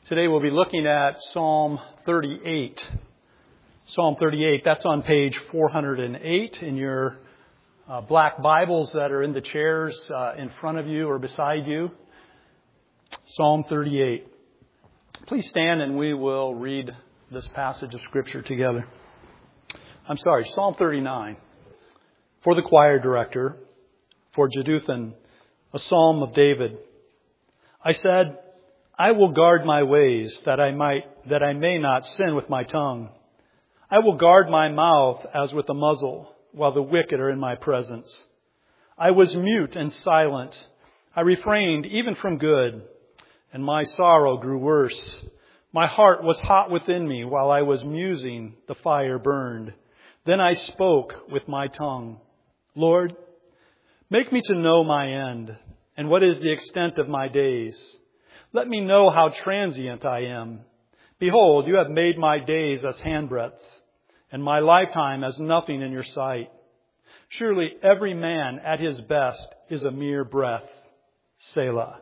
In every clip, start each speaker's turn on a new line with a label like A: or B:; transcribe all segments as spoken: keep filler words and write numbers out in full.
A: Today we'll be looking at Psalm thirty-eight. Psalm thirty-eight, that's on page four hundred eight in your uh, black Bibles that are in the chairs uh, in front of you or beside you. Psalm thirty-eight. Please stand and we will read this passage of Scripture together. I'm sorry, Psalm thirty-nine. For the choir director, for Jeduthun, a psalm of David. I said, I will guard my ways that I might, that I may not sin with my tongue. I will guard my mouth as with a muzzle while the wicked are in my presence. I was mute and silent. I refrained even from good, and my sorrow grew worse. My heart was hot within me while I was musing, the fire burned. Then I spoke with my tongue. Lord, make me to know my end, and what is the extent of my days. Let me know how transient I am. Behold, you have made my days as handbreadth, and my lifetime as nothing in your sight. Surely every man at his best is a mere breath. Selah.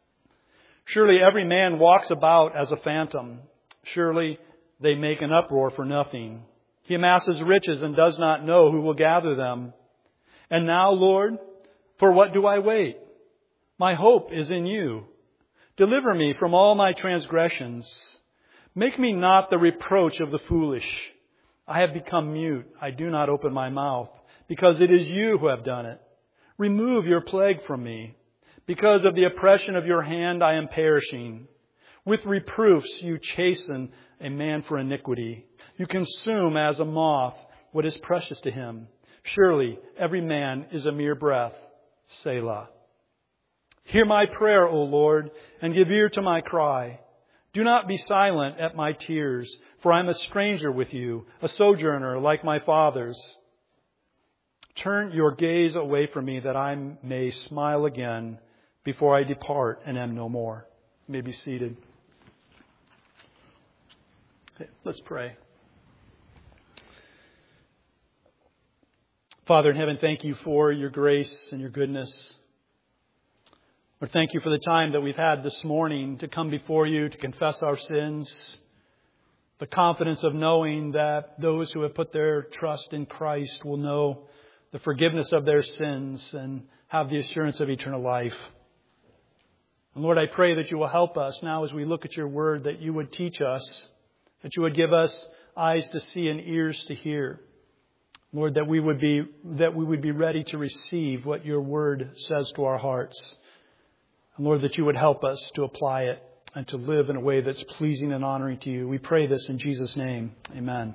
A: Surely every man walks about as a phantom. Surely they make an uproar for nothing. He amasses riches and does not know who will gather them. And now, Lord, for what do I wait? My hope is in you. Deliver me from all my transgressions. Make me not the reproach of the foolish. I have become mute. I do not open my mouth, because it is you who have done it. Remove your plague from me. Because of the oppression of your hand, I am perishing. With reproofs, you chasten a man for iniquity. You consume as a moth what is precious to him. Surely every man is a mere breath. Selah. Hear my prayer, O Lord, and give ear to my cry. Do not be silent at my tears, for I am a stranger with you, a sojourner like my fathers. Turn your gaze away from me that I may smile again before I depart and am no more. You may be seated. Okay, let's pray. Father in heaven, thank you for your grace and your goodness. Lord, thank you for the time that we've had this morning to come before you, to confess our sins. The confidence of knowing that those who have put their trust in Christ will know the forgiveness of their sins and have the assurance of eternal life. And Lord, I pray that you will help us now as we look at your word, that you would teach us, that you would give us eyes to see and ears to hear. Lord, that we would be, that we would be ready to receive what your word says to our hearts. And Lord, that you would help us to apply it and to live in a way that's pleasing and honoring to you. We pray this in Jesus' name. Amen.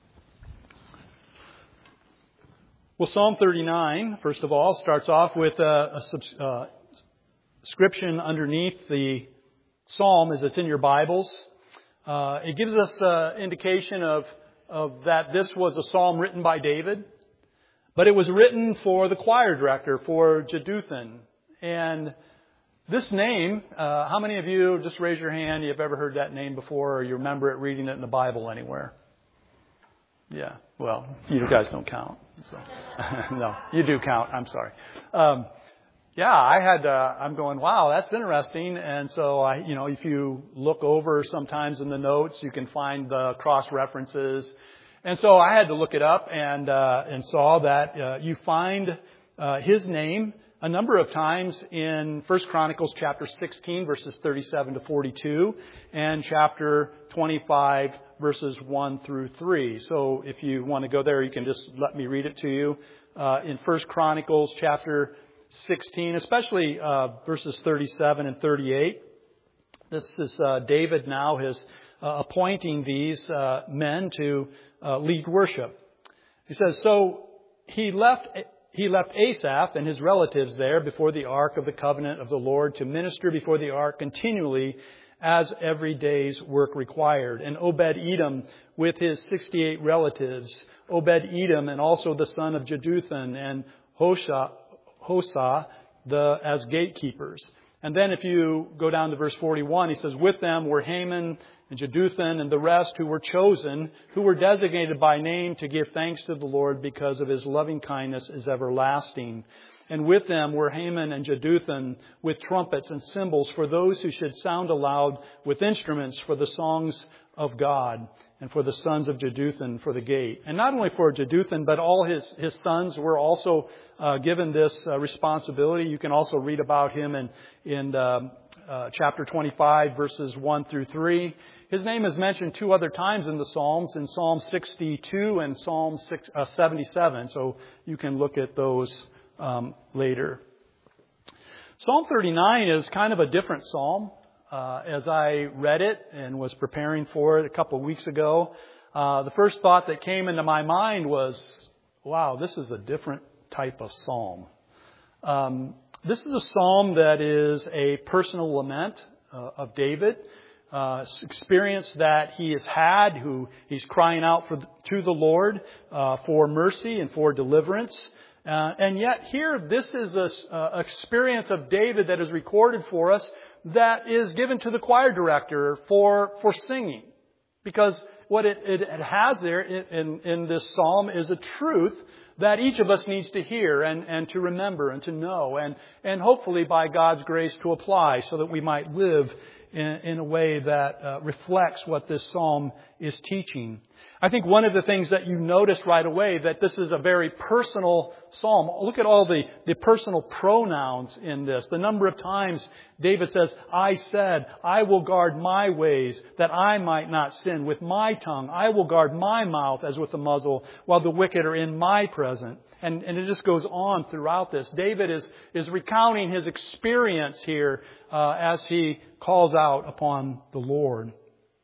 A: Well, Psalm thirty-nine, first of all, starts off with a, a uh, description underneath the psalm as it's in your Bibles. Uh, it gives us an indication of, of that this was a psalm written by David, but it was written for the choir director, for Jeduthun. And this name, uh, how many of you, just raise your hand, you've ever heard that name before or you remember it reading it in the Bible anywhere? Yeah, well, you guys don't count. So. No, you do count. I'm sorry. Um, yeah, I had, uh, I'm going, wow, that's interesting. And so, I, you know, if you look over sometimes in the notes, you can find the cross references. And so I had to look it up and, uh, and saw that uh, you find uh, his name a number of times in First Chronicles chapter sixteen, verses thirty-seven to forty-two, and chapter twenty-five, verses one through three. So if you want to go there, you can just let me read it to you. Uh, in First Chronicles chapter sixteen, especially uh, verses thirty-seven and thirty-eight, this is uh, David now is uh, appointing these uh, men to uh, lead worship. He says, so he left... He left Asaph and his relatives there before the ark of the covenant of the Lord to minister before the ark continually as every day's work required. And Obed-Edom with his sixty-eight relatives, Obed-Edom and also the son of Jeduthun and Hosha, Hosa the, as gatekeepers. And then if you go down to verse forty-one, he says, with them were Haman and Jeduthun and the rest who were chosen, who were designated by name to give thanks to the Lord because of his loving kindness is everlasting. and with them were Heman and Jeduthun with trumpets and cymbals for those who should sound aloud with instruments for the songs of God, and for the sons of Jeduthun for the gate. And not only for Jeduthun, but all his, his sons were also uh, given this uh, responsibility. You can also read about him in, in uh, uh, chapter twenty-five, verses one through three. His name is mentioned two other times in the Psalms, in Psalm sixty-two and Psalm six, uh, seventy-seven. So you can look at those um, later. Psalm thirty-nine is kind of a different psalm. Uh, as I read it and was preparing for it a couple of weeks ago, uh, the first thought that came into my mind was, wow, this is a different type of psalm. Um, this is a psalm that is a personal lament uh, of David, uh, experience that he has had, who he's crying out for to the Lord uh, for mercy and for deliverance. Uh, and yet here, this is an uh, experience of David that is recorded for us that is given to the choir director for, for singing. Because what it, it, it has there in, in this psalm is a truth that each of us needs to hear and, and to remember and to know and, and hopefully by God's grace to apply so that we might live in, in a way that uh, reflects what this psalm is teaching. I think one of the things that you notice right away that this is a very personal psalm. Look at all the, the personal pronouns in this. The number of times David says, I said, I will guard my ways that I might not sin. With my tongue, I will guard my mouth as with a muzzle while the wicked are in my presence. And, and it just goes on throughout this. David is, is recounting his experience here uh, as he calls out upon the Lord.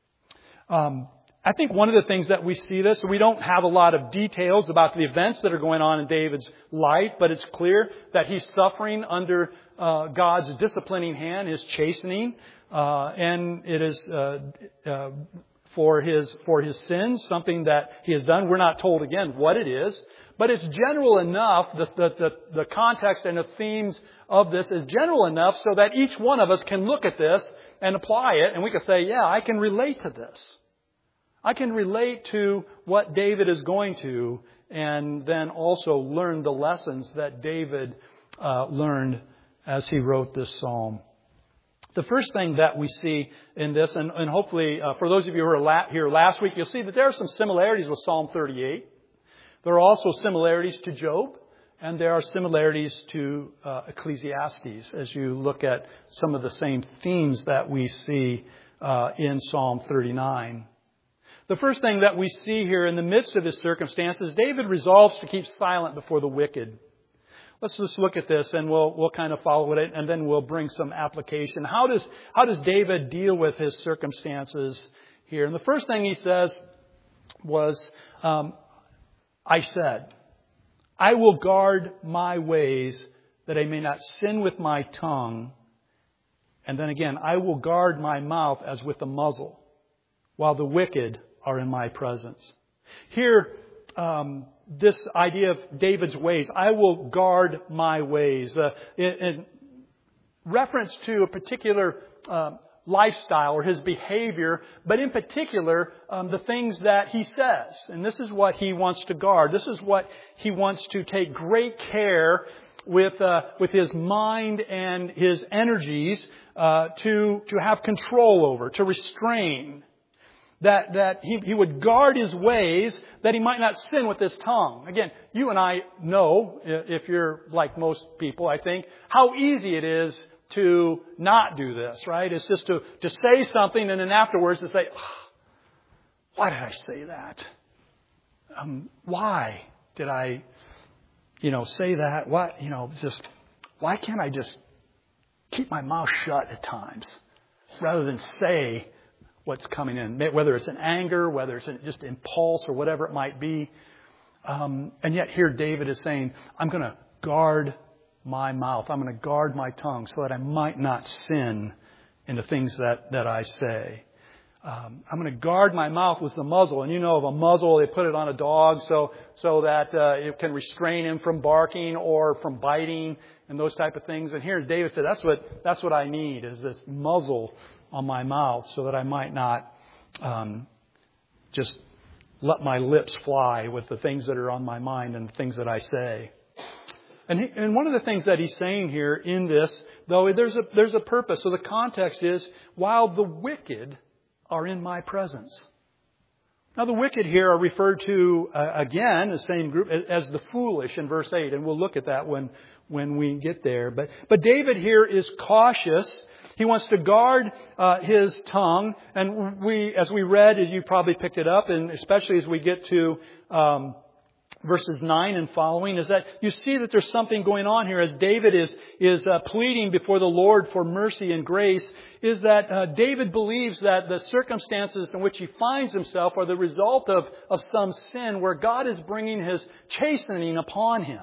A: Um, I think one of the things that we see this, we don't have a lot of details about the events that are going on in David's life, but it's clear that he's suffering under uh, God's disciplining hand, his chastening, uh, and it is uh, uh, for his for his sins, something that he has done. We're not told again what it is, but it's general enough. The the the, the context and the themes of this is general enough so that each one of us can look at this and apply it, and we can say, "Yeah, I can relate to this. I can relate to what David is going to," and then also learn the lessons that David uh, learned as he wrote this psalm. The first thing that we see in this, and, and hopefully uh, for those of you who were la- here last week, you'll see that there are some similarities with Psalm thirty-eight. There are also similarities to Job, and there are similarities to uh, Ecclesiastes as you look at some of the same themes that we see uh, in Psalm thirty-nine. The first thing that we see here in the midst of his circumstances, David resolves to keep silent before the wicked. Let's just look at this and we'll we'll kind of follow it and then we'll bring some application. How does how does David deal with his circumstances here? And the first thing he says was, um, I said, I will guard my ways that I may not sin with my tongue. And then again, I will guard my mouth as with a muzzle, while the wicked are in my presence. Here, um, this idea of David's ways, I will guard my ways, uh, in, in reference to a particular uh, lifestyle or his behavior, but in particular, um, the things that he says. And this is what he wants to guard. This is what he wants to take great care with uh, with his mind and his energies uh, to to have control over, to restrain. That, that he, he would guard his ways that he might not sin with his tongue. Again, you and I know, if you're like most people, I think, how easy it is to not do this, right? It's just to, to say something and then afterwards to say, oh, why did I say that? Um, why did I, you know, say that? What, you know, just, why can't I just keep my mouth shut at times rather than say what's coming in, whether it's an anger, whether it's just impulse or whatever it might be. Um, and yet here David is saying, I'm going to guard my mouth. I'm going to guard my tongue so that I might not sin in the things that, that I say. Um, I'm going to guard my mouth with the muzzle. And you know of a muzzle, they put it on a dog so so that uh, it can restrain him from barking or from biting and those type of things. And here David said, that's what that's what I need, is this muzzle on my mouth so that I might not um, just let my lips fly with the things that are on my mind and the things that I say. And, he, and one of the things that he's saying here in this, though, there's a, there's a purpose. So the context is, while the wicked are in my presence. Now the wicked here are referred to, uh, again, the same group, as the foolish in verse eight. And we'll look at that when, when we get there. But, but David here is cautious. He wants to guard uh, his tongue. And we, as we read, as you probably picked it up, and especially as we get to um, verses nine and following, is that you see that there's something going on here as David is is uh, pleading before the Lord for mercy and grace, is that uh, David believes that the circumstances in which he finds himself are the result of, of some sin where God is bringing His chastening upon him.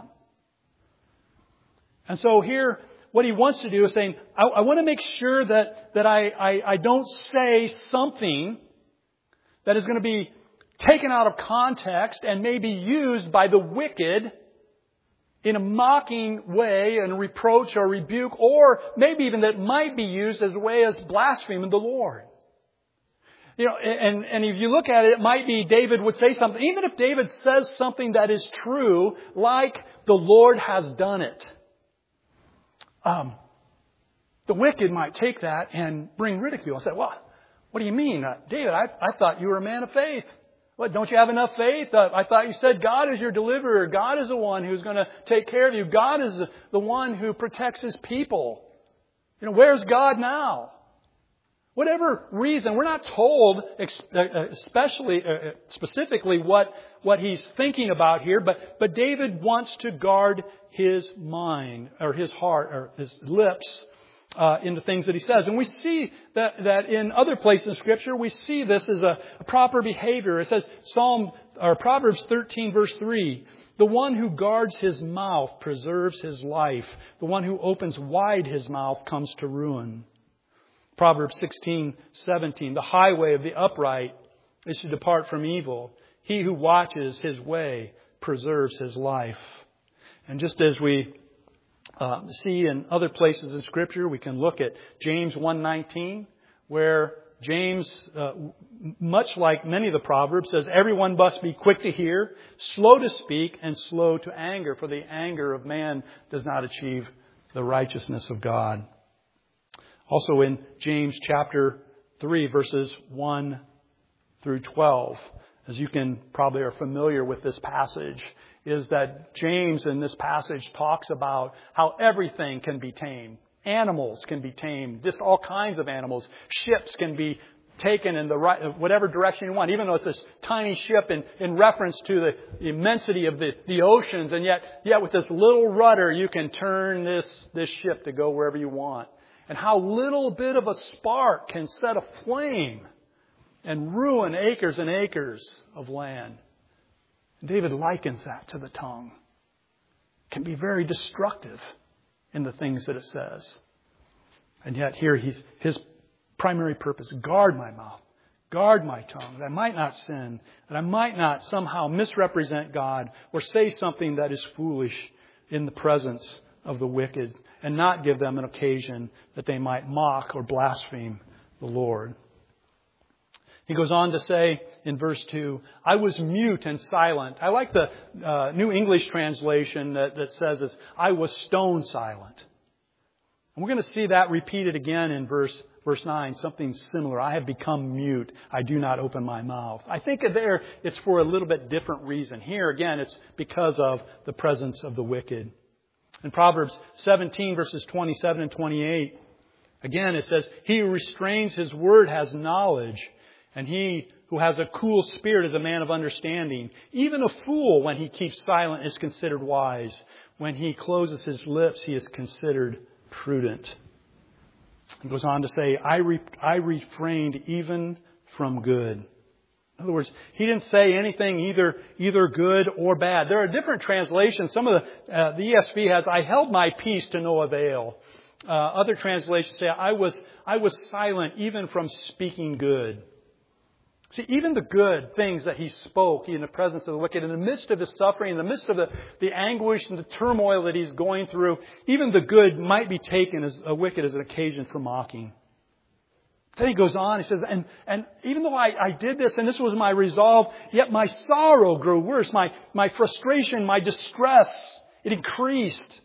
A: And so here, what he wants to do is saying, I, I want to make sure that, that I, I, I don't say something that is going to be taken out of context and may be used by the wicked in a mocking way and reproach or rebuke, or maybe even that might be used as a way as blaspheming the Lord. You know, and, and if you look at it, it might be David would say something, even if David says something that is true, like the Lord has done it. Um, the wicked might take that and bring ridicule and say, well, what do you mean? Uh, David, I, I thought you were a man of faith. What, don't you have enough faith? Uh, I thought you said God is your deliverer. God is the one who's going to take care of you. God is the, the one who protects His people. You know, where's God now? Whatever reason, we're not told especially, uh, specifically what, what he's thinking about here, but, but David wants to guard his mind, or his heart, or his lips, uh, in the things that he says. And we see that, that in other places in Scripture, we see this as a, a proper behavior. It says, Psalm, or Proverbs thirteen verse three, the one who guards his mouth preserves his life. The one who opens wide his mouth comes to ruin. Proverbs sixteen seventeen, the highway of the upright is to depart from evil. He who watches his way preserves his life. And just as we uh, see in other places in Scripture, we can look at James one nineteen, where James, uh, much like many of the Proverbs, says, everyone must be quick to hear, slow to speak, and slow to anger, for the anger of man does not achieve the righteousness of God. Also in James chapter three, verses one through twelve, as you can probably are familiar with this passage, is that James in this passage talks about how everything can be tamed. Animals can be tamed, just all kinds of animals. Ships can be taken in the right, whatever direction you want, even though it's this tiny ship in, in reference to the, the immensity of the, the oceans. And yet, yet with this little rudder, you can turn this, this ship to go wherever you want. And how little bit of a spark can set a flame and ruin acres and acres of land. David likens that to the tongue. It can be very destructive in the things that it says. And yet here he's, his primary purpose, guard my mouth, guard my tongue, that I might not sin, that I might not somehow misrepresent God or say something that is foolish in the presence of the wicked, and not give them an occasion that they might mock or blaspheme the Lord. He goes on to say in verse two, I was mute and silent. I like the uh, New English translation that, that says this, I was stone silent. And we're going to see that repeated again in verse verse nine, something similar. I have become mute. I do not open my mouth. I think there it's for a little bit different reason. Here again, it's because of the presence of the wicked. In Proverbs seventeen, verses twenty-seven and twenty-eight, again it says, he who restrains his word has knowledge, and he who has a cool spirit is a man of understanding. Even a fool, when he keeps silent, is considered wise. When he closes his lips, he is considered prudent. He goes on to say, I, re- I refrained even from good. In other words, he didn't say anything either either good or bad. There are different translations. Some of the, uh, the E S V has, I held my peace to no avail. Uh, other translations say, I was, I was silent even from speaking good. See, even the good things that he spoke in the presence of the wicked, in the midst of his suffering, in the midst of the, the anguish and the turmoil that he's going through, even the good might be taken as a wicked as an occasion for mocking. Then he goes on, he says, and, and even though I, I did this and this was my resolve, yet my sorrow grew worse. My, my frustration, my distress It increased.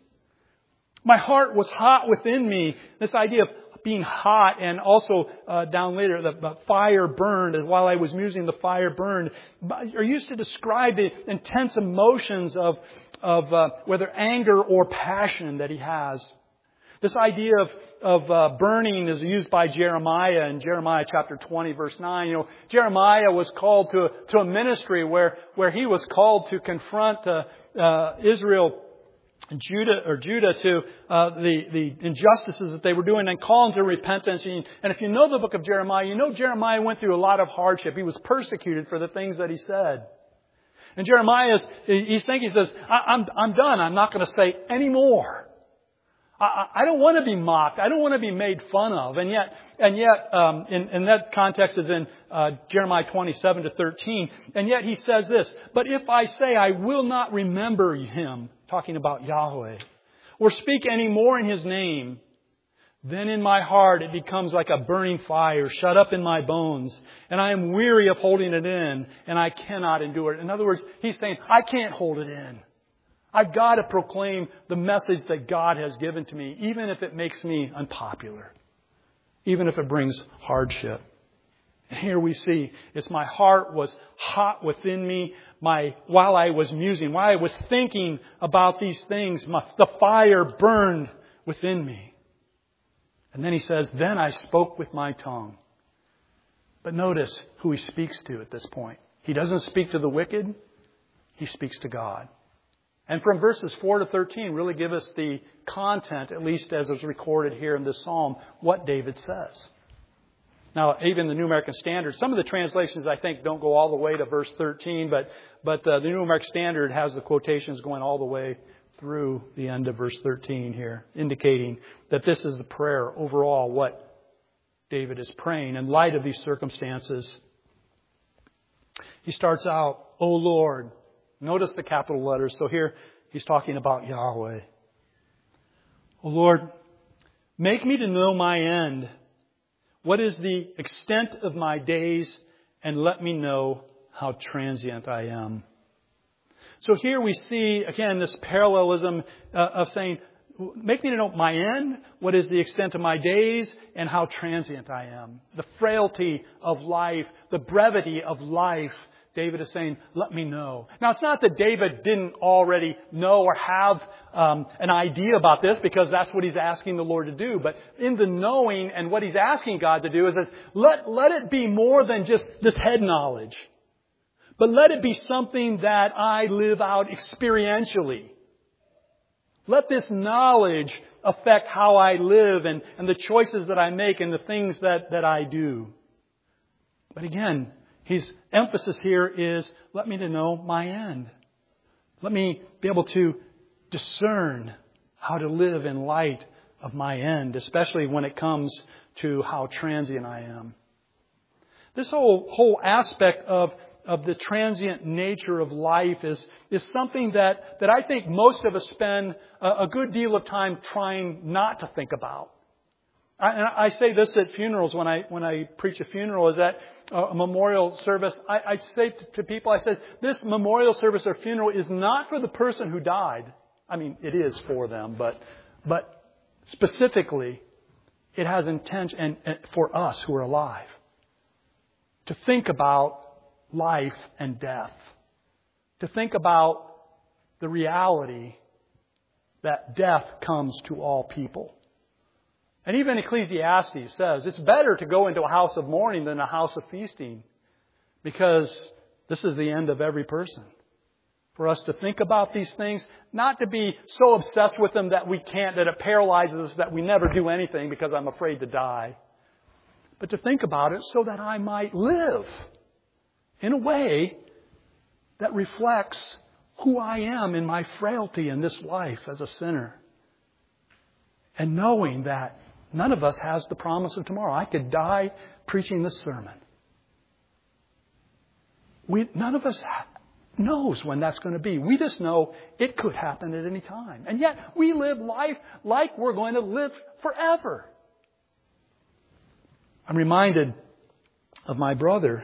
A: My heart was hot within me. This idea of being hot, and also uh, down later, the, the fire burned. And while I was musing, the fire burned. Are used to describe the intense emotions of of uh, whether anger or passion that he has. This idea of of uh, burning is used by Jeremiah in Jeremiah chapter twenty, verse nine. You know, Jeremiah was called to to a ministry where where he was called to confront uh, uh, Israel. Judah or Judah to uh, the the injustices that they were doing and call them to repentance. And, and if you know the book of Jeremiah, you know Jeremiah went through a lot of hardship. He was persecuted for the things that he said. And Jeremiah is he's thinking, he says, I, I'm I'm done. I'm not going to say any more. I, I don't want to be mocked. I don't want to be made fun of. And yet, and yet, um, in, in that context is in uh, Jeremiah twenty-seven to thirteen. And yet he says this: but if I say I will not remember him, talking about Yahweh, or speak any more in His name, then in my heart it becomes like a burning fire shut up in my bones, and I am weary of holding it in, and I cannot endure it. In other words, he's saying, I can't hold it in. I've got to proclaim the message that God has given to me, even if it makes me unpopular, even if it brings hardship. And here we see, it's my heart was hot within me. My, while I was musing, while I was thinking about these things, my, the fire burned within me. And then he says, then I spoke with my tongue. But notice who he speaks to at this point. He doesn't speak to the wicked. He speaks to God. And from verses four to thirteen really give us the content, at least as is recorded here in this psalm, what David says. Now, even the New American Standard, some of the translations, I think, don't go all the way to verse thirteen, but but uh, the New American Standard has the quotations going all the way through the end of verse thirteen here, indicating that this is the prayer overall, what David is praying in light of these circumstances. He starts out, O Lord. Notice the capital letters. So here he's talking about Yahweh. O Lord, make me to know my end. What is the extent of my days, and let me know how transient I am. So here we see, again, this parallelism uh, of saying, make me to know my end, what is the extent of my days, and how transient I am. The frailty of life, the brevity of life. David is saying, let me know. Now, it's not that David didn't already know or have um, an idea about this, because that's what he's asking the Lord to do. But in the knowing and what he's asking God to do is that let, let it be more than just this head knowledge. But let it be something that I live out experientially. Let this knowledge affect how I live and, and the choices that I make and the things that, that I do. But again, his emphasis here is, let me to know my end. Let me be able to discern how to live in light of my end, especially when it comes to how transient I am. This whole, whole aspect of, of the transient nature of life is, is something that, that I think most of us spend a, a good deal of time trying not to think about. I, and I say this at funerals when I when I preach a funeral, is that a memorial service. I, I say to, to people, I say, this memorial service or funeral is not for the person who died. I mean, it is for them, but but specifically, it has intention and, and for us who are alive to think about life and death, to think about the reality that death comes to all people. And even Ecclesiastes says it's better to go into a house of mourning than a house of feasting, because this is the end of every person. For us to think about these things, not to be so obsessed with them that we can't, that it paralyzes us, that we never do anything because I'm afraid to die. But to think about it so that I might live in a way that reflects who I am in my frailty in this life as a sinner. And knowing that none of us has the promise of tomorrow. I could die preaching this sermon. We, none of us knows when that's going to be. We just know it could happen at any time. And yet we live life like we're going to live forever. I'm reminded of my brother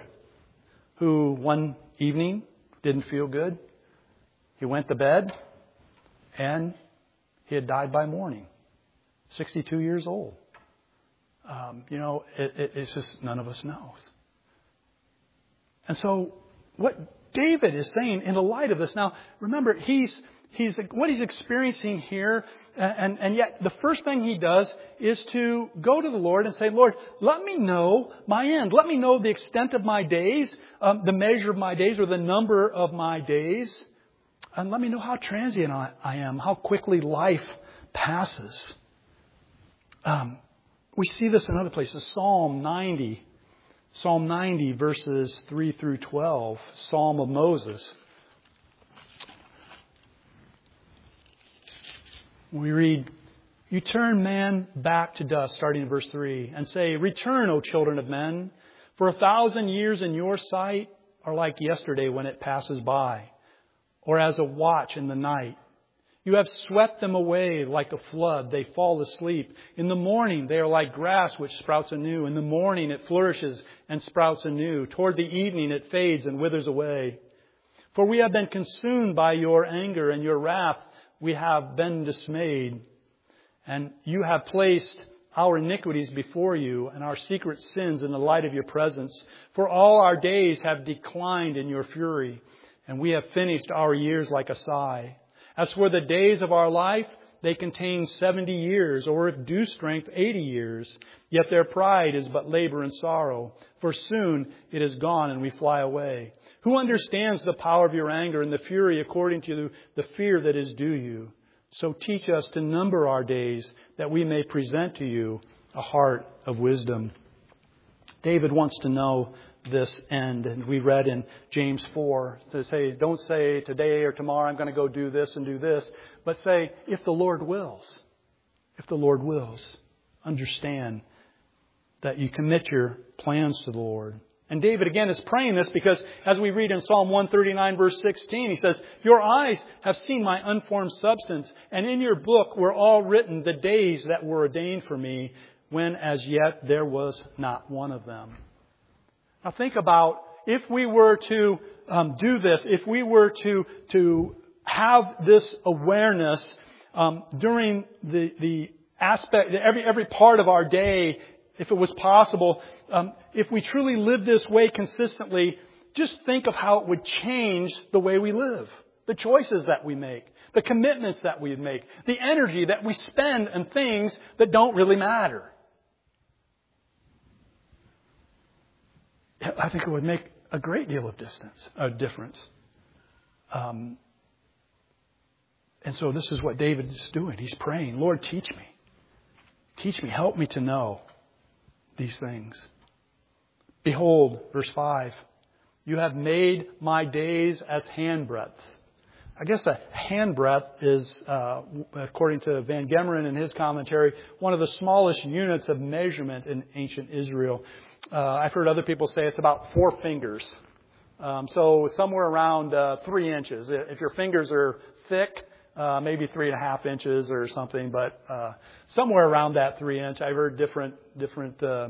A: who one evening didn't feel good. He went to bed And he had died by morning, sixty-two years old. Um, you know, it, it, it's just none of us knows. And so what David is saying in the light of this, now remember, he's he's what he's experiencing here, and, and yet the first thing he does is to go to the Lord and say, Lord, let me know my end. Let me know the extent of my days, um, the measure of my days, or the number of my days. And let me know how transient I, I am, how quickly life passes. Um, we see this in other places. Psalm ninety. Psalm ninety, verses three through twelve. Psalm of Moses. We read, you turn man back to dust, starting in verse three, and say, return, O children of men, for a thousand years in your sight are like yesterday when it passes by, or as a watch in the night. You have swept them away like a flood. They fall asleep. In the morning, they are like grass which sprouts anew. In the morning, it flourishes and sprouts anew. Toward the evening, it fades and withers away. For we have been consumed by your anger and your wrath. We have been dismayed. And you have placed our iniquities before you and our secret sins in the light of your presence. For all our days have declined in your fury, and we have finished our years like a sigh. As for the days of our life, they contain seventy years, or if due strength, eighty years. Yet their pride is but labor and sorrow, for soon it is gone and we fly away. Who understands the power of your anger and the fury according to the fear that is due you? So teach us to number our days, that we may present to you a heart of wisdom. David wants to know this end. And we read in James four to say, don't say today or tomorrow I'm going to go do this and do this, but say, if the Lord wills, if the Lord wills, understand that you commit your plans to the Lord. And David again is praying this because as we read in Psalm one thirty-nine verse sixteen, he says, your eyes have seen my unformed substance, and in your book were all written the days that were ordained for me, when as yet there was not one of them. Now think about if we were to um, do this, if we were to to have this awareness um, during the the aspect, every every part of our day, if it was possible, um, if we truly live this way consistently, just think of how it would change the way we live, the choices that we make, the commitments that we make, the energy that we spend on things that don't really matter. I think it would make a great deal of distance, a difference. Um, and so this is what David is doing. He's praying, Lord, teach me. Teach me, help me to know these things. Behold, verse five, you have made my days as handbreadths. I guess a handbreadth is, uh, according to Van Gemeren in his commentary, one of the smallest units of measurement in ancient Israel. Uh, I've heard other people say it's about four fingers. Um, so somewhere around uh, three inches. If your fingers are thick, uh, maybe three and a half inches or something. But uh, somewhere around that three inch. I've heard different, different, uh,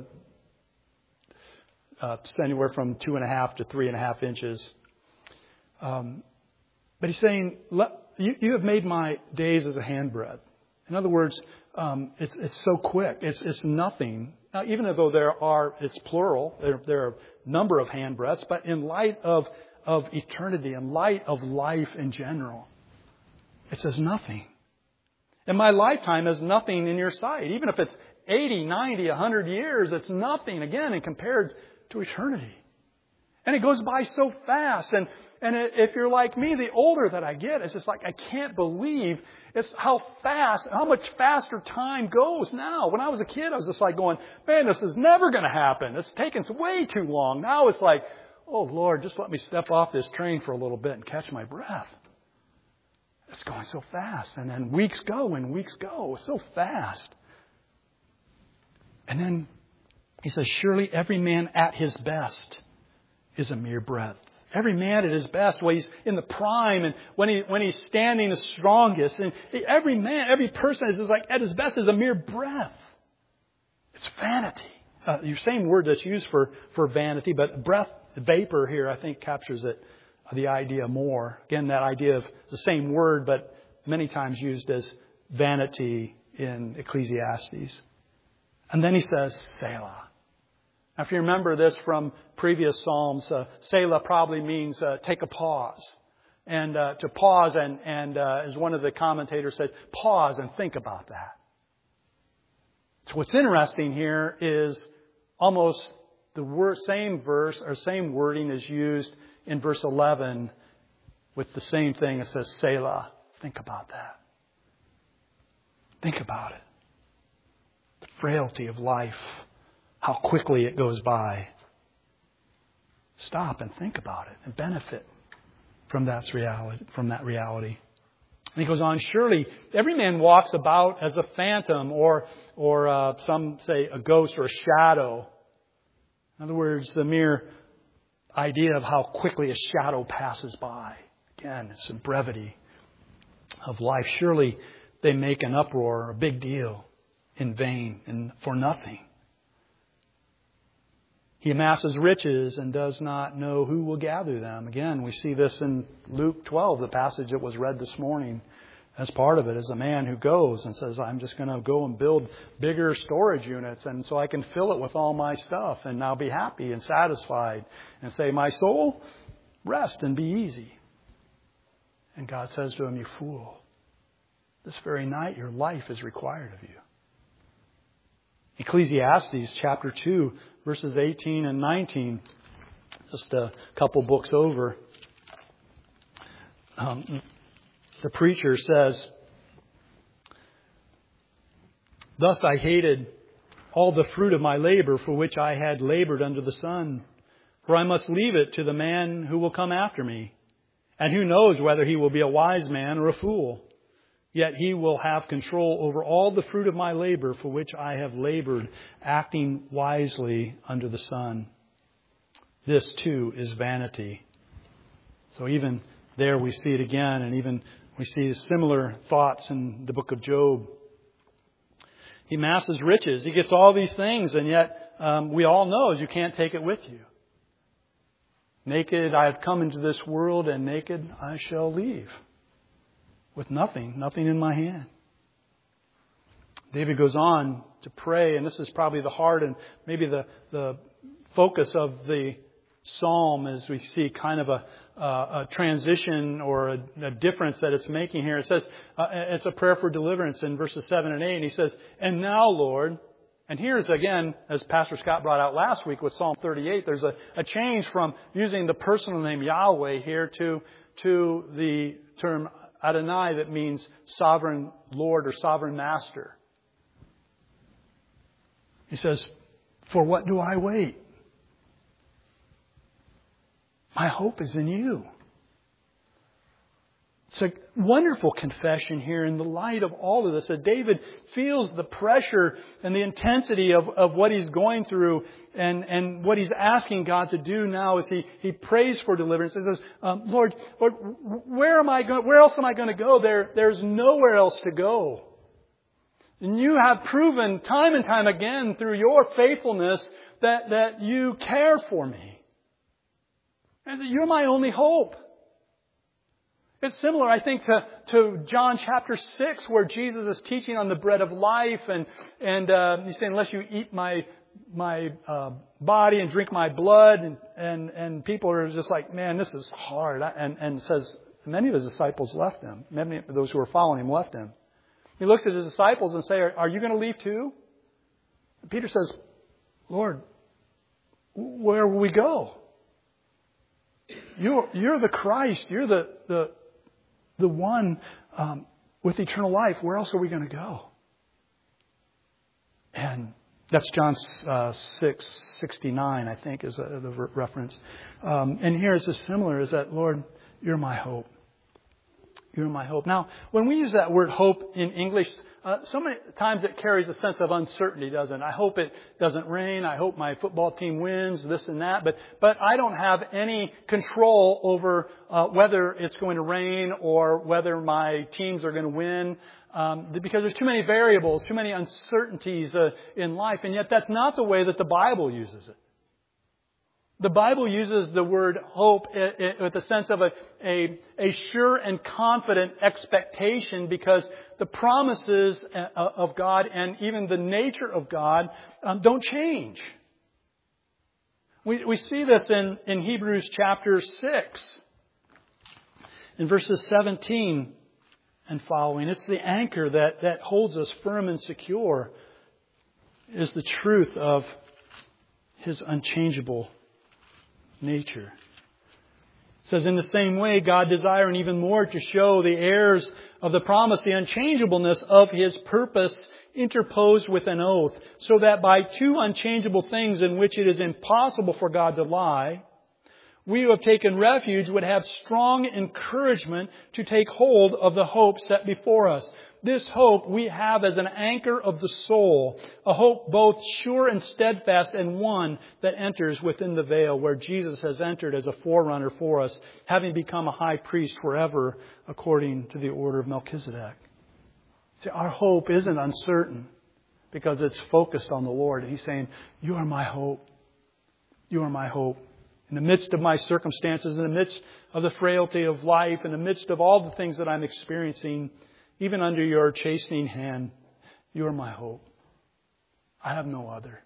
A: uh, anywhere from two and a half to three and a half inches. Um, but he's saying, you, you have made my days as a handbreadth. In other words, um, it's it's so quick. It's it's nothing. Now, even though there are, it's plural, there, there are a number of handbreadths, but in light of, of eternity, in light of life in general, it says nothing. And my lifetime is nothing in your sight. Even if it's eighty, ninety, one hundred years, it's nothing, again, and compared to eternity. And it goes by so fast. And, and if you're like me, the older that I get, it's just like, I can't believe it's how fast, how much faster time goes now. When I was a kid, I was just like going, man, this is never going to happen. It's taken way too long. Now it's like, oh, Lord, just let me step off this train for a little bit and catch my breath. It's going so fast. And then weeks go and weeks go. It's so fast. And then he says, surely every man at his best is a mere breath. Every man at his best, when he's in the prime and when he when he's standing the strongest. And every man, every person is like at his best is a mere breath. It's vanity. Uh, the same word that's used for, for vanity, but breath, vapor here, I think captures it, the idea more. Again, that idea of the same word, but many times used as vanity in Ecclesiastes. And then he says, Selah. Now, if you remember this from previous Psalms, uh, Selah probably means uh, take a pause. And uh, to pause, and, and uh, as one of the commentators said, pause and think about that. So what's interesting here is almost the word, same verse or same wording is used in verse eleven with the same thing. It says, Selah. Think about that. Think about it. The frailty of life. How quickly it goes by. Stop and think about it and benefit from that reality. From that reality. And he goes on, surely every man walks about as a phantom, or or uh, some say a ghost or a shadow. In other words, the mere idea of how quickly a shadow passes by. Again, it's a brevity of life. Surely they make an uproar, a big deal, in vain and for nothing. He amasses riches and does not know who will gather them. Again, we see this in Luke twelve, the passage that was read this morning. As part of it is a man who goes and says, I'm just going to go and build bigger storage units, and so I can fill it with all my stuff, and I'll be happy and satisfied and say, my soul, rest and be easy. And God says to him, you fool, this very night your life is required of you. Ecclesiastes chapter two, verses eighteen and nineteen, just a couple books over. Um, the preacher says, thus I hated all the fruit of my labor for which I had labored under the sun, for I must leave it to the man who will come after me. And who knows whether he will be a wise man or a fool. Yet he will have control over all the fruit of my labor for which I have labored, acting wisely under the sun. This too is vanity. So even there we see it again, and even we see similar thoughts in the book of Job. He amasses riches. He gets all these things, and yet um, we all know you can't take it with you. Naked I have come into this world, and naked I shall leave. With nothing, nothing in my hand. David goes on to pray, and this is probably the heart and maybe the, the focus of the psalm as we see kind of a, uh, a transition or a, a difference that it's making here. It says uh, it's a prayer for deliverance in verses seven and eight. And he says, and now, Lord, and here's again, as Pastor Scott brought out last week with Psalm thirty-eight, there's a, a change from using the personal name Yahweh here to, to the term Adonai, that means sovereign Lord or sovereign master. He says, for what do I wait? My hope is in you. It's a wonderful confession here in the light of all of this, that David feels the pressure and the intensity of, of what he's going through, and, and what he's asking God to do now as he, he prays for deliverance. He says, um, Lord, Lord, where am I going? Where else am I going to go? There, there's nowhere else to go. And you have proven time and time again through your faithfulness that, that you care for me. And that you're my only hope. It's similar, I think, to, to John chapter six, where Jesus is teaching on the bread of life, and and uh, he's saying, unless you eat my my uh, body and drink my blood, and, and and people are just like, man, this is hard. And and says many of his disciples left him. Many of those who were following him left him. He looks at his disciples and say, are, are you going to leave too? And Peter says, Lord, where will we go? You're you're the Christ. You're the the the one um, with eternal life. Where else are we going to go? And that's John uh, six sixty nine, I think, is a, the re- reference. Um, and here is a similar: is that, Lord, you're my hope. You're my hope. Now, when we use that word hope in English, uh, so many times it carries a sense of uncertainty, doesn't it? I hope it doesn't rain. I hope my football team wins, this and that. But but I don't have any control over uh, whether it's going to rain or whether my teams are going to win. Um, because there's too many variables, too many uncertainties uh, in life. And yet that's not the way that the Bible uses it. The Bible uses the word hope with the sense of a, a, a sure and confident expectation, because the promises of God and even the nature of God um, don't change. We, we see this in, in Hebrews chapter six, in verses seventeen and following. It's the anchor that, that holds us firm and secure, is the truth of His unchangeable nature. It says, in the same way, God desiring even more to show the heirs of the promise the unchangeableness of His purpose, interposed with an oath, so that by two unchangeable things in which it is impossible for God to lie, we who have taken refuge would have strong encouragement to take hold of the hope set before us. This hope we have as an anchor of the soul, a hope both sure and steadfast, and one that enters within the veil, where Jesus has entered as a forerunner for us, having become a high priest forever according to the order of Melchizedek. See, our hope isn't uncertain because it's focused on the Lord. And He's saying, you are my hope. You are my hope. In the midst of my circumstances, in the midst of the frailty of life, in the midst of all the things that I'm experiencing, even under your chastening hand, you are my hope. I have no other.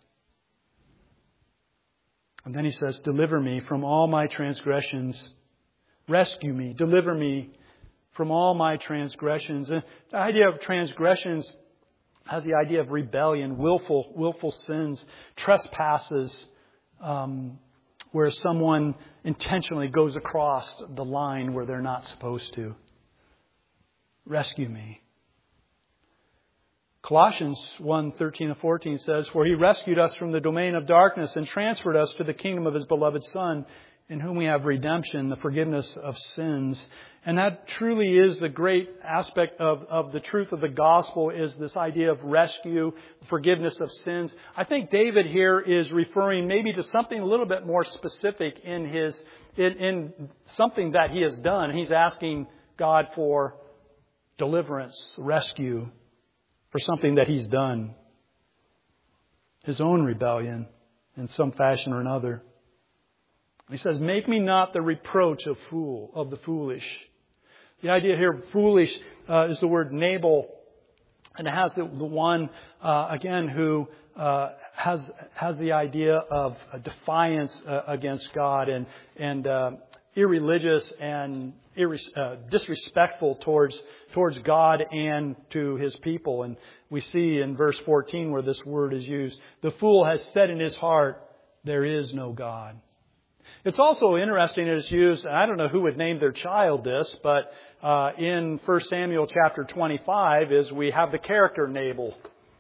A: And then He says, deliver me from all my transgressions. Rescue me. Deliver me from all my transgressions. And the idea of transgressions has the idea of rebellion, willful, willful sins, trespasses, um, where someone intentionally goes across the line where they're not supposed to. Rescue me. Colossians one, thirteen and fourteen says, for He rescued us from the domain of darkness and transferred us to the kingdom of His beloved Son, in whom we have redemption, the forgiveness of sins. And that truly is the great aspect of, of the truth of the gospel, is this idea of rescue, forgiveness of sins. I think David here is referring maybe to something a little bit more specific in his in, in something that he has done. He's asking God for deliverance, rescue, for something that he's done. His own rebellion in some fashion or another. He says, make me not the reproach of fool, of the foolish. The idea here of foolish uh, is the word Nabal. And it has the, the one, uh, again, who uh, has has the idea of a defiance uh, against God and, and uh, irreligious and irres- uh, disrespectful towards towards God and to His people. And we see in verse fourteen where this word is used, the fool has said in his heart, there is no God. It's also interesting that it's used, I don't know who would name their child this, but uh, in First Samuel chapter twenty-five is we have the character Nabal.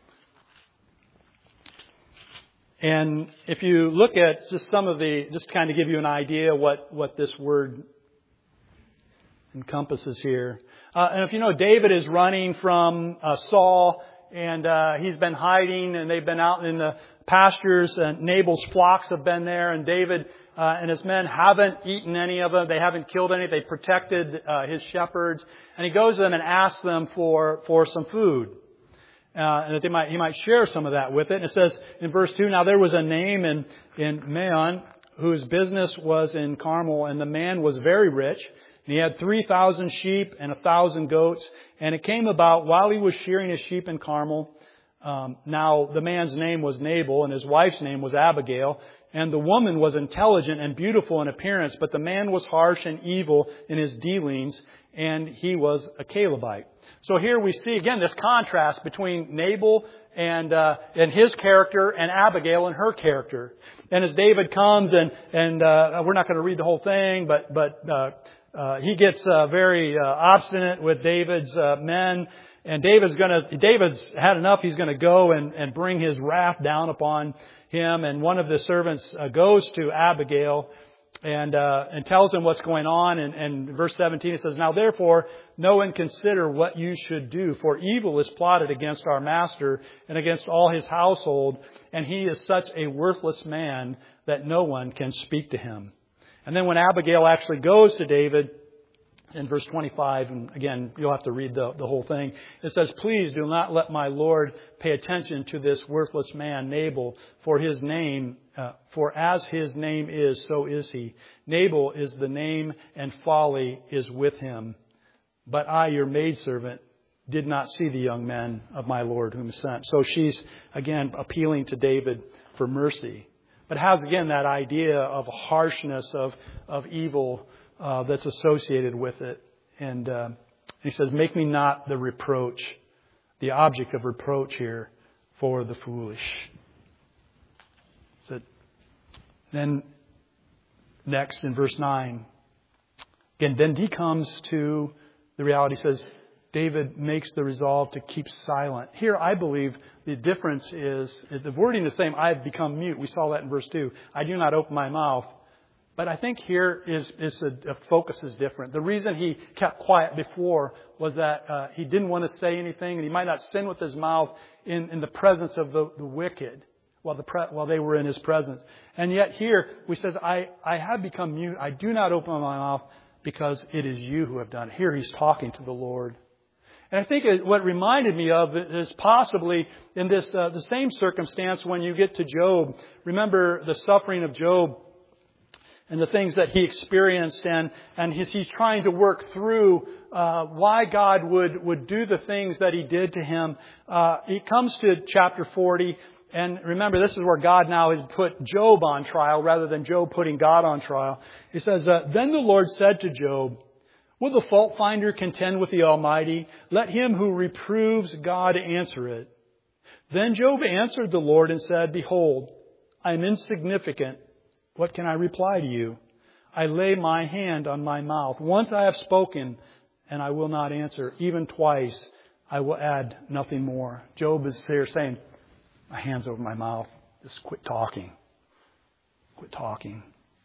A: And if you look at just some of the, just to kind of give you an idea what, what this word encompasses here. Uh, and if you know, David is running from uh, Saul, and uh, he's been hiding, and they've been out in the pastures, and Nabal's flocks have been there, and David uh, and his men haven't eaten any of them. They haven't killed any. They protected uh, his shepherds. And he goes in and asks them for, for some food. Uh, and that they might, he might share some of that with it. And it says in verse two, now there was a name in, in Maon whose business was in Carmel, and the man was very rich. And he had three thousand sheep and a thousand goats. And it came about while he was shearing his sheep in Carmel. Um, now the man's name was Nabal, and his wife's name was Abigail. And the woman was intelligent and beautiful in appearance, but the man was harsh and evil in his dealings, and he was a Calebite. So here we see again this contrast between Nabal and uh, and his character and Abigail and her character. And as David comes and and uh, we're not going to read the whole thing, but but uh, uh, he gets uh, very uh, obstinate with David's uh, men. And David's gonna, David's had enough. He's gonna go and, and bring his wrath down upon him. And one of the servants uh, goes to Abigail and, uh, and tells him what's going on. And, and verse seventeen, it says, now therefore, know and consider what you should do. For evil is plotted against our master and against all his household. And he is such a worthless man that no one can speak to him. And then when Abigail actually goes to David, in verse twenty-five, and again, you'll have to read the, the whole thing. It says, please do not let my Lord pay attention to this worthless man, Nabal, for his name uh, for as his name is, so is he. Nabal is the name, and folly is with him. But I, your maidservant, did not see the young men of my Lord whom sent. So she's, again, appealing to David for mercy. But has, again, that idea of harshness, of, of evil uh, that's associated with it. And uh, he says, make me not the reproach, the object of reproach here for the foolish. So then next in verse nine, again, then he comes to the reality. He says, David makes the resolve to keep silent. Here, I believe the difference is, the wording is the same, I have become mute. We saw that in verse two. I do not open my mouth. But I think here is, is a, a focus is different. The reason he kept quiet before was that uh, he didn't want to say anything, and he might not sin with his mouth in, in the presence of the, the wicked while, the pre, while they were in his presence. And yet here, we says, I, I have become mute. I do not open my mouth because it is you who have done it. Here he's talking to the Lord. And I think what reminded me of is possibly in this uh, the same circumstance when you get to Job. Remember the suffering of Job and the things that he experienced, and and he's, he's trying to work through uh, why God would would do the things that He did to him. Uh, he comes to chapter forty, and remember this is where God now has put Job on trial rather than Job putting God on trial. He says, uh, "Then the Lord said to Job, will the fault finder contend with the Almighty? Let him who reproves God answer it." Then Job answered the Lord and said, "Behold, I am insignificant. What can I reply to you? I lay my hand on my mouth. Once I have spoken, and I will not answer. Even twice, I will add nothing more." Job is there saying, my hand's over my mouth. Just quit talking. Quit talking.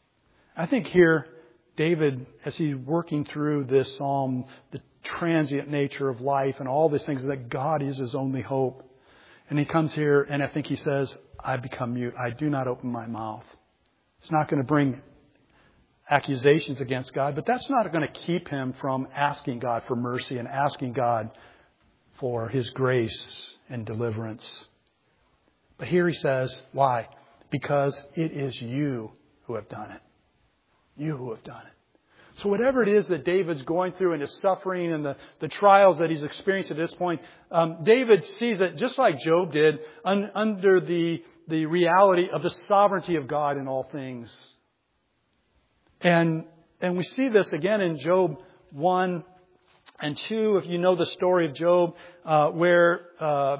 A: I think here, David, as he's working through this psalm, the transient nature of life and all these things, that God is his only hope. And he comes here and I think he says, I become mute. I do not open my mouth. It's not going to bring accusations against God, but that's not going to keep him from asking God for mercy and asking God for His grace and deliverance. But here he says, why? Because it is you who have done it. You who have done it. So whatever it is that David's going through and his suffering and the, the trials that he's experienced at this point, um, David sees it just like Job did un, under the, the reality of the sovereignty of God in all things. And, and we see this again in Job one and two. If you know the story of Job, uh, where uh,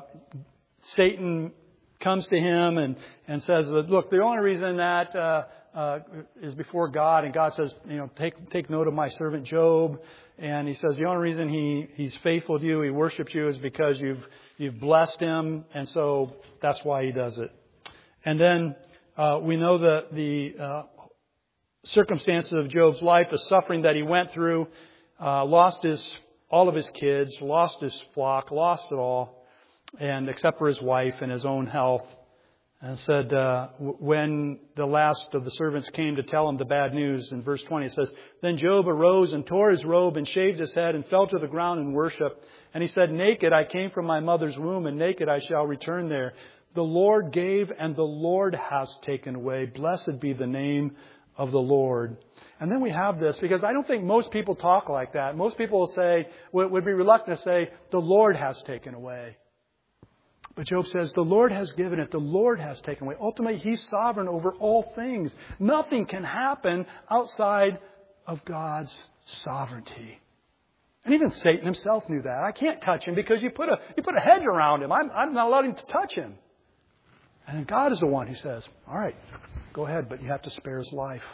A: Satan comes to him and, and says, look, the only reason that uh, Uh, is before God, and God says, you know, take take note of my servant Job, and He says the only reason he he's faithful to you, he worships you, is because you've you've blessed him, and so that's why he does it. And then uh, we know the the uh, circumstances of Job's life, the suffering that he went through, uh, lost his all of his kids, lost his flock, lost it all, and except for his wife and his own health. And said, uh, when the last of the servants came to tell him the bad news, in verse twenty it says, then Job arose and tore his robe and shaved his head and fell to the ground in worship. And he said, naked I came from my mother's womb, and naked I shall return there. The Lord gave, and the Lord has taken away. Blessed be the name of the Lord. And then we have this, because I don't think most people talk like that. Most people will say, would be reluctant to say, the Lord has taken away. But Job says, the Lord has given it. The Lord has taken away. Ultimately, He's sovereign over all things. Nothing can happen outside of God's sovereignty. And even Satan himself knew that. I can't touch him because you put a you put a hedge around him. I'm, I'm not allowed him to touch him. And then God is the one who says, all right, go ahead, but you have to spare his life.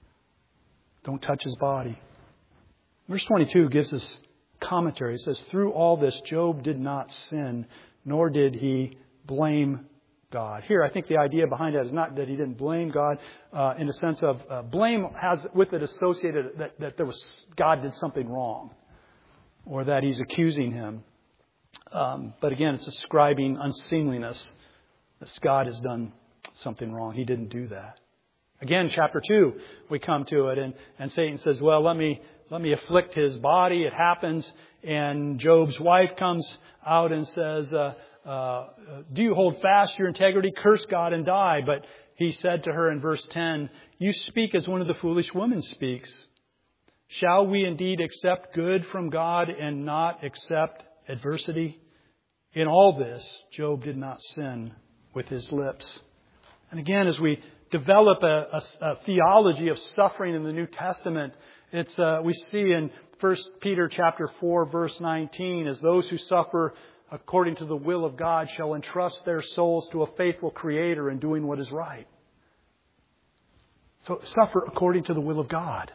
A: Don't touch his body. Verse twenty-two gives us commentary. It says, through all this, Job did not sin, nor did he blame God. Here, I think the idea behind that is not that he didn't blame God uh, in the sense of uh, blame has with it associated that, that there was God did something wrong, or that he's accusing him. Um, but again, it's ascribing unseemliness, that God has done something wrong. He didn't do that. Again, chapter two, we come to it, and, and Satan says, well, let me let me afflict his body. It happens, and Job's wife comes out and says, uh, uh, do you hold fast your integrity? Curse God and die. But he said to her in verse ten, "You speak as one of the foolish women speaks. Shall we indeed accept good from God and not accept adversity?" In all this, Job did not sin with his lips. And again, as we develop a, a, a theology of suffering in the New Testament, it's uh, we see in First Peter chapter four, verse nineteen, as those who suffer according to the will of God shall entrust their souls to a faithful Creator in doing what is right. So suffer according to the will of God.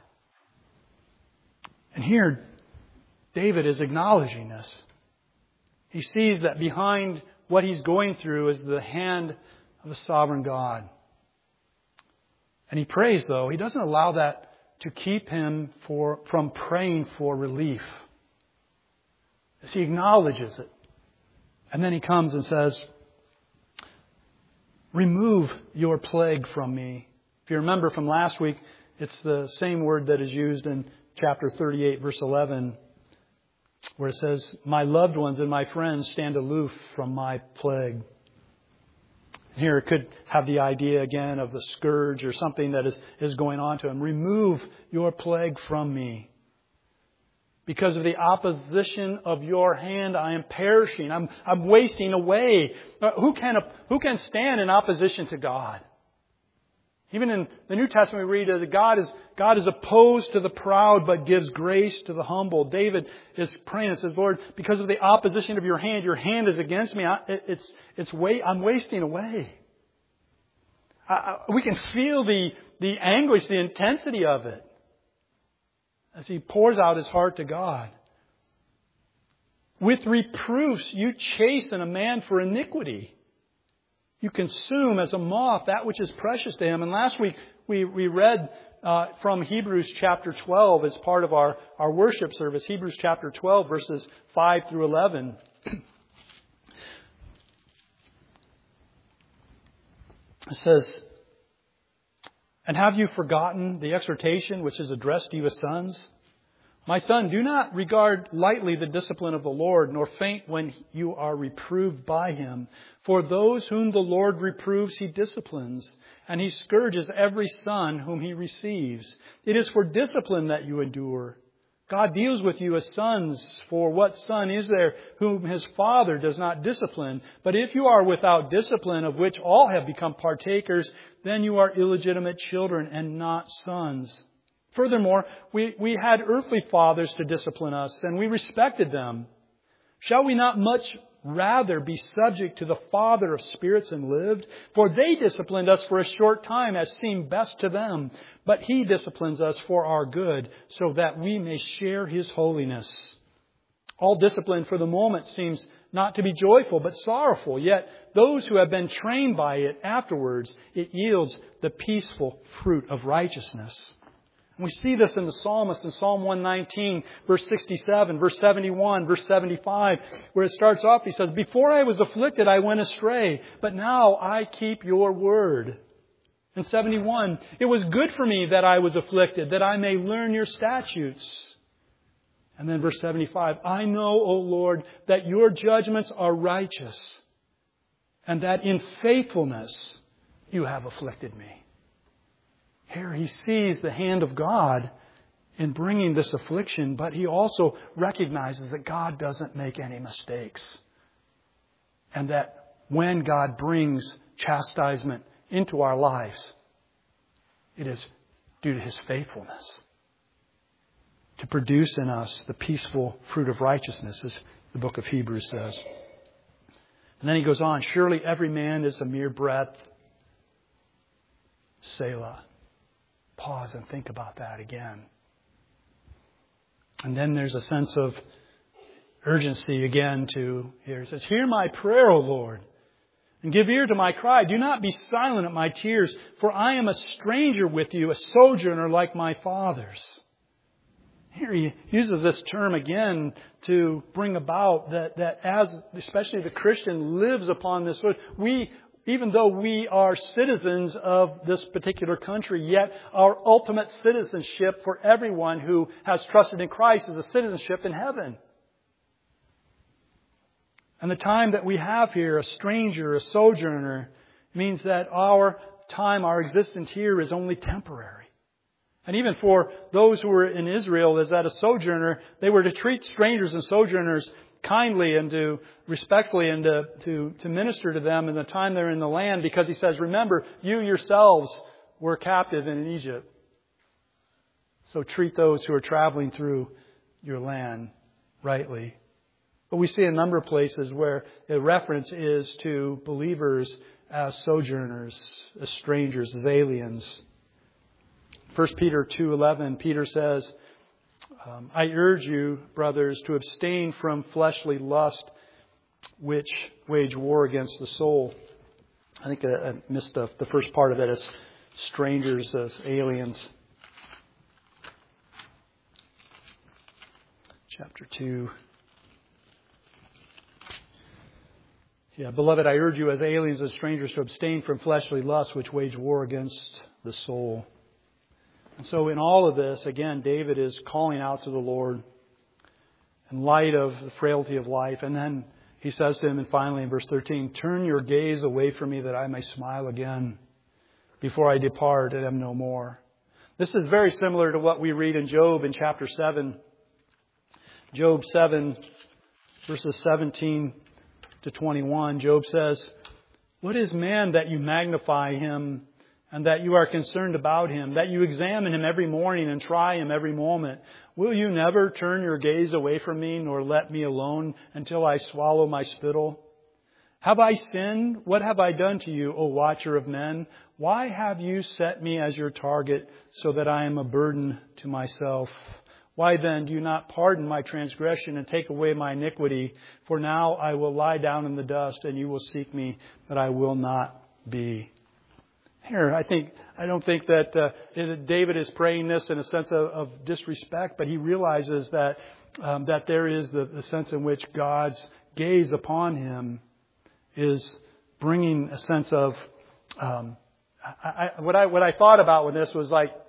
A: And here, David is acknowledging this. He sees that behind what he's going through is the hand of the sovereign God. And he prays, though. He doesn't allow that to keep him for, from praying for relief. As he acknowledges it. And then he comes and says, "Remove your plague from me." If you remember from last week, it's the same word that is used in chapter thirty-eight, verse eleven, where it says, "My loved ones and my friends stand aloof from my plague." Here it could have the idea again of the scourge or something that is, is going on to him. "Remove your plague from me. Because of the opposition of your hand, I am perishing. I'm, I'm wasting away." Uh, who can, who can stand in opposition to God? Even in the New Testament we read that God is, God is opposed to the proud but gives grace to the humble. David is praying and says, "Lord, because of the opposition of your hand, your hand is against me. I, it's, it's way, I'm wasting away." I, I, we can feel the, the anguish, the intensity of it, as he pours out his heart to God. "With reproofs you chasten a man for iniquity. You consume as a moth that which is precious to him." And last week we, we read uh, from Hebrews chapter twelve as part of our, our worship service. Hebrews chapter twelve, verses five through eleven. It says, "And have you forgotten the exhortation which is addressed to you as sons? My son, do not regard lightly the discipline of the Lord, nor faint when you are reproved by him. For those whom the Lord reproves, he disciplines, and he scourges every son whom he receives. It is for discipline that you endure. God deals with you as sons, for what son is there whom his father does not discipline? But if you are without discipline, of which all have become partakers, then you are illegitimate children and not sons. Furthermore, we, we had earthly fathers to discipline us, and we respected them. Shall we not much rather be subject to the Father of spirits and lived? For they disciplined us for a short time as seemed best to them. But He disciplines us for our good, so that we may share His holiness. All discipline for the moment seems not to be joyful, but sorrowful. Yet those who have been trained by it afterwards, it yields the peaceful fruit of righteousness. We see this in the psalmist in Psalm one nineteen, verse sixty-seven, verse seventy-one, verse seventy-five, where it starts off, he says, "Before I was afflicted, I went astray, but now I keep your word." In seventy-one, "It was good for me that I was afflicted, that I may learn your statutes." And then verse seventy-five, "I know, O Lord, that your judgments are righteous, and that in faithfulness you have afflicted me." Here he sees the hand of God in bringing this affliction, but he also recognizes that God doesn't make any mistakes. And that when God brings chastisement into our lives, it is due to His faithfulness to produce in us the peaceful fruit of righteousness, as the book of Hebrews says. And then he goes on, "Surely every man is a mere breath." Selah. Pause and think about that again. And then there's a sense of urgency again to here. It says, "Hear my prayer, O Lord, and give ear to my cry. Do not be silent at my tears, for I am a stranger with you, a sojourner like my fathers." Here he uses this term again to bring about that, that as especially the Christian lives upon this earth, we Even though we are citizens of this particular country, yet our ultimate citizenship for everyone who has trusted in Christ is a citizenship in heaven. And the time that we have here, a stranger, a sojourner, means that our time, our existence here is only temporary. And even for those who were in Israel as that a sojourner, they were to treat strangers and sojourners kindly and to respectfully and to, to, to minister to them in the time they're in the land, because he says, remember, you yourselves were captive in Egypt. So treat those who are traveling through your land rightly. But we see a number of places where a reference is to believers as sojourners, as strangers, as aliens. First Peter two eleven, Peter says, um, I urge you, brothers, to abstain from fleshly lust, which wage war against the soul. I think I missed the, the first part of that as strangers, as aliens. Chapter two. Yeah, beloved, I urge you as aliens and strangers to abstain from fleshly lusts which wage war against the soul. And so in all of this, again, David is calling out to the Lord in light of the frailty of life. And then he says to him, and finally in verse thirteen, turn your gaze away from me that I may smile again before I depart and am no more. This is very similar to what we read in Job in chapter seven. Job seven, verses seventeen to twenty-one, Job says, what is man that you magnify him and that you are concerned about him, that you examine him every morning and try him every moment? Will you never turn your gaze away from me, nor let me alone until I swallow my spittle? Have I sinned? What have I done to you, O watcher of men? Why have you set me as your target so that I am a burden to myself? Why then do you not pardon my transgression and take away my iniquity? For now I will lie down in the dust, and you will seek me, but I will not be. Here, I think I don't think that uh, David is praying this in a sense of, of disrespect, but he realizes that um, that there is the, the sense in which God's gaze upon him is bringing a sense of um, I, I, what I what I thought about when this was like.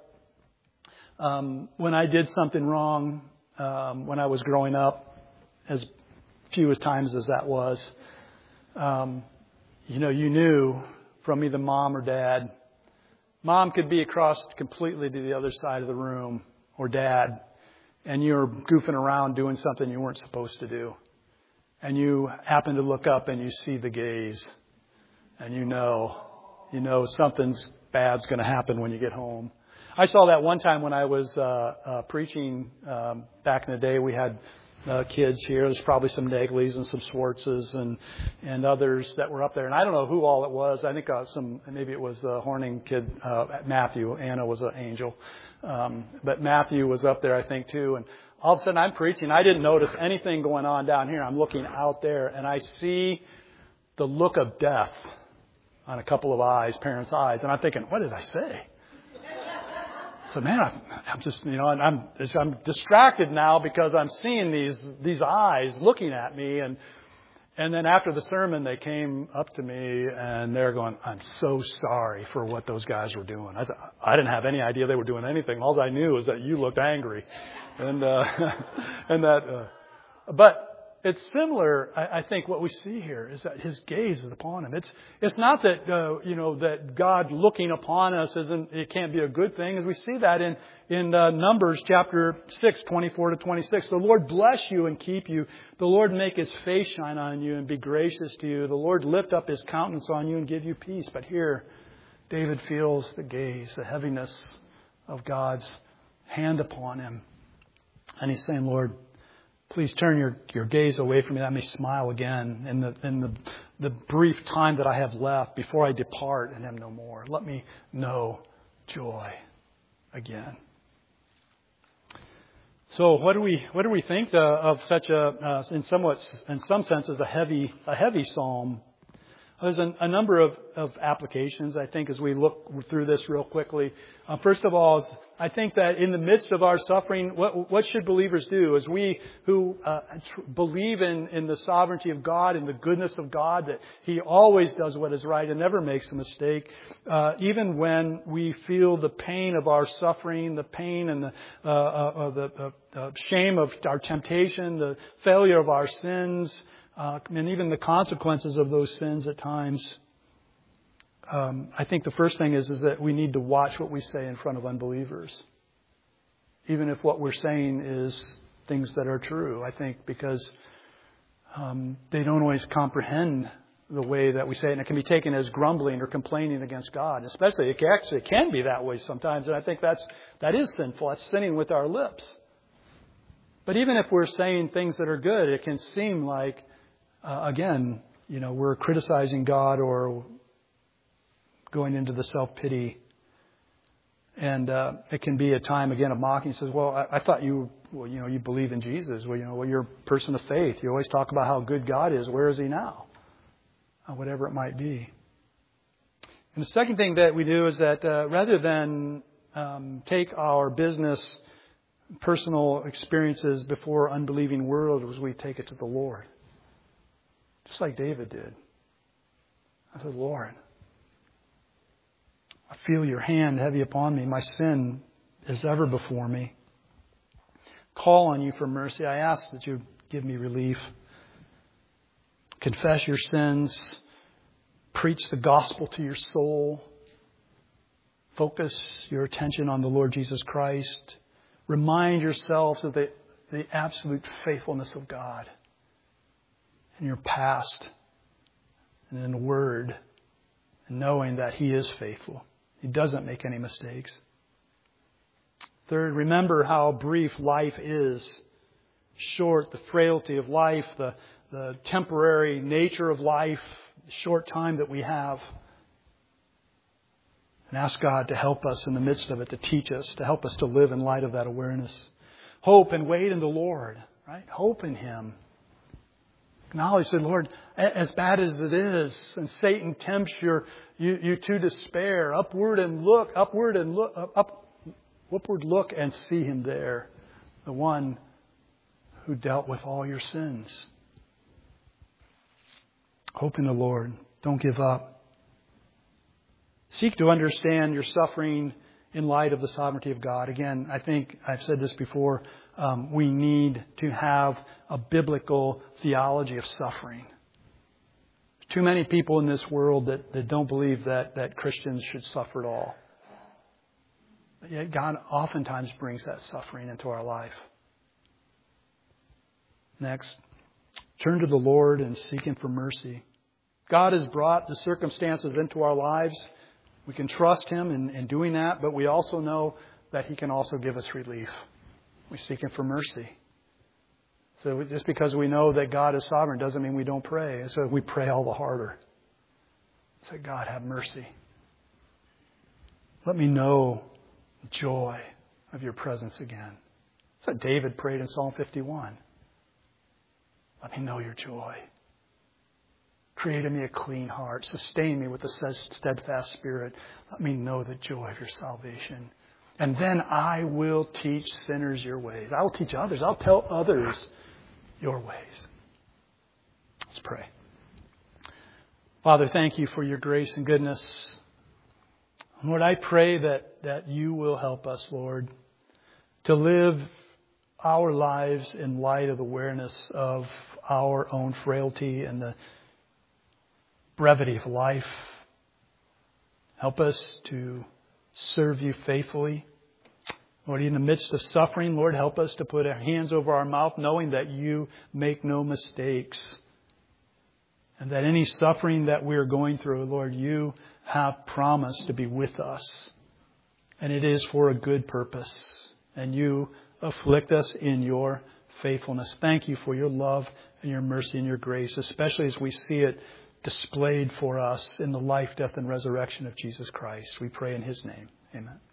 A: Um, when I did something wrong, um, when I was growing up, as few as times as that was, um, you know, you knew from either mom or dad. Mom could be across completely to the other side of the room, or dad, and you're goofing around doing something you weren't supposed to do. And you happen to look up and you see the gaze, and you know, you know something's bad's going to happen when you get home. I saw that one time when I was uh, uh, preaching um, back in the day. We had uh, kids here. There's probably some Negleys and some Swartzes and and others that were up there. And I don't know who all it was. I think uh, some maybe it was the Horning kid, uh, Matthew. Anna was an angel, um, but Matthew was up there, I think, too. And all of a sudden, I'm preaching. I didn't notice anything going on down here. I'm looking out there, and I see the look of death on a couple of eyes, parents' eyes, and I'm thinking, what did I say? So man, I'm, I'm just, you know, I'm I'm distracted now because I'm seeing these these eyes looking at me, and and then after the sermon, they came up to me and they're going, "I'm so sorry for what those guys were doing." I said, I didn't have any idea they were doing anything. All I knew is that you looked angry, and uh, and that, uh, but. It's similar, I, I think, what we see here is that his gaze is upon him. It's it's not that, uh, you know, that God looking upon us isn't, it can't be a good thing, as we see that in, in uh, Numbers chapter six, twenty-four to twenty-six. The Lord bless you and keep you. The Lord make his face shine on you and be gracious to you. The Lord lift up his countenance on you and give you peace. But here, David feels the gaze, the heaviness of God's hand upon him. And he's saying, Lord, please turn your, your gaze away from me that I may smile again in the in the, the brief time that I have left before I depart and am no more. Let me know joy again. So what do we what do we think uh, of such a uh, in somewhat in some senses a heavy a heavy psalm? There's a, a number of, of applications, I think, as we look through this real quickly. Uh, first of all, I think that in the midst of our suffering, what, what should believers do? As we who uh, tr- believe in, in the sovereignty of God and the goodness of God, that He always does what is right and never makes a mistake, uh, even when we feel the pain of our suffering, the pain and the, uh, uh, the, uh, the shame of our temptation, the failure of our sins, Uh, and even the consequences of those sins at times. um, I think the first thing is, is that we need to watch what we say in front of unbelievers. Even if what we're saying is things that are true, I think, because um, they don't always comprehend the way that we say it, and it can be taken as grumbling or complaining against God. Especially, it can, actually it can be that way sometimes, and I think that's that is sinful. That's sinning with our lips. But even if we're saying things that are good, it can seem like, uh, again, you know, we're criticizing God or going into the self-pity. And uh, it can be a time, again, of mocking. He says, well, I, I thought you, well, you know, you believe in Jesus. Well, you know, well, you're a person of faith. You always talk about how good God is. Where is He now? Uh, whatever it might be. And the second thing that we do is that uh, rather than um, take our business, personal experiences before unbelieving world, as we take it to the Lord. Just like David did. I said, Lord, I feel your hand heavy upon me. My sin is ever before me. Call on you for mercy. I ask that you give me relief. Confess your sins. Preach the gospel to your soul. Focus your attention on the Lord Jesus Christ. Remind yourselves of the, the absolute faithfulness of God in your past and in the Word, and knowing that He is faithful. He doesn't make any mistakes. Third, remember how brief life is. Short, the frailty of life, the, the temporary nature of life, the short time that we have. And ask God to help us in the midst of it, to teach us, to help us to live in light of that awareness. Hope and wait in the Lord, right? Hope in Him. Acknowledge that, Lord, as bad as it is, and Satan tempts your, you, you to despair, upward and look, upward and look, up, upward look and see Him there, the one who dealt with all your sins. Hope in the Lord. Don't give up. Seek to understand your suffering in light of the sovereignty of God. Again, I think I've said this before. Um, we need to have a biblical theology of suffering. Too many people in this world that, that don't believe that, that Christians should suffer at all. But yet God oftentimes brings that suffering into our life. Next, turn to the Lord and seek Him for mercy. God has brought the circumstances into our lives. We can trust Him in, in doing that, but we also know that He can also give us relief. We seek Him for mercy. So just because we know that God is sovereign doesn't mean we don't pray. So we pray all the harder. Say, God, have mercy. Let me know the joy of your presence again. That's what David prayed in Psalm fifty-one. Let me know your joy. Create in me a clean heart. Sustain me with a steadfast spirit. Let me know the joy of your salvation. And then I will teach sinners your ways. I will teach others. I'll tell others your ways. Let's pray. Father, thank you for your grace and goodness. Lord, I pray that, that you will help us, Lord, to live our lives in light of awareness of our own frailty and the brevity of life. Help us to serve you faithfully. Lord, in the midst of suffering, Lord, help us to put our hands over our mouth, knowing that you make no mistakes. And that any suffering that we are going through, Lord, you have promised to be with us. And it is for a good purpose. And you afflict us in your faithfulness. Thank you for your love and your mercy and your grace, especially as we see it displayed for us in the life, death, and resurrection of Jesus Christ. We pray in His name. Amen.